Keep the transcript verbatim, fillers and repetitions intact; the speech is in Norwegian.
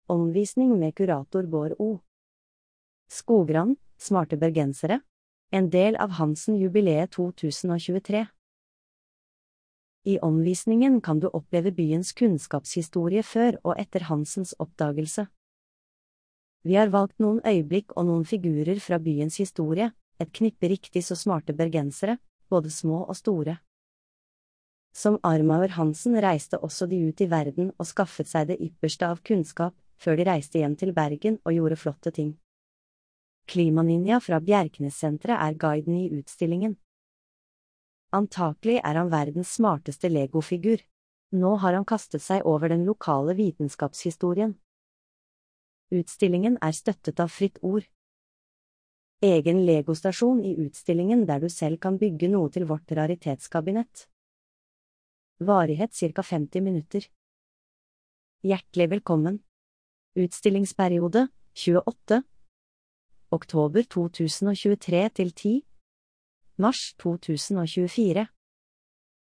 Omvisning med kurator Bård O. Skogran, smarte bergensere. En del av Hansen-jubileet to tusen tjuetre. I omvisningen kan du oppleve byens kunnskapshistorie før og etter Hansens oppdagelse. Vi har valgt noen øyeblikk og noen figurer fra byens historie, et knippe riktig så smarte bergensere, både små og store. Som Armaur Hansen reiste også de ut i verden og skaffet seg det ypperste av kunnskap, før de reiste hjem til Bergen og gjorde flotte ting. Klimaninja fra Bjerknessenteret er guiden i utstillingen. Antakelig er han verdens smarteste legofigur. Nå har han kastet seg over den lokale vitenskapshistorien. Utstillingen er støttet av Fritt Ord. Egen legostasjon i utstillingen der du selv kan bygge noe til vårt raritetskabinett. Varighet ca. femti minutter. Hjertelig velkommen. Utstillingsperiode tjueåtte. Oktober to tusen tjuetre til ti. Mars to tusen tjuefire.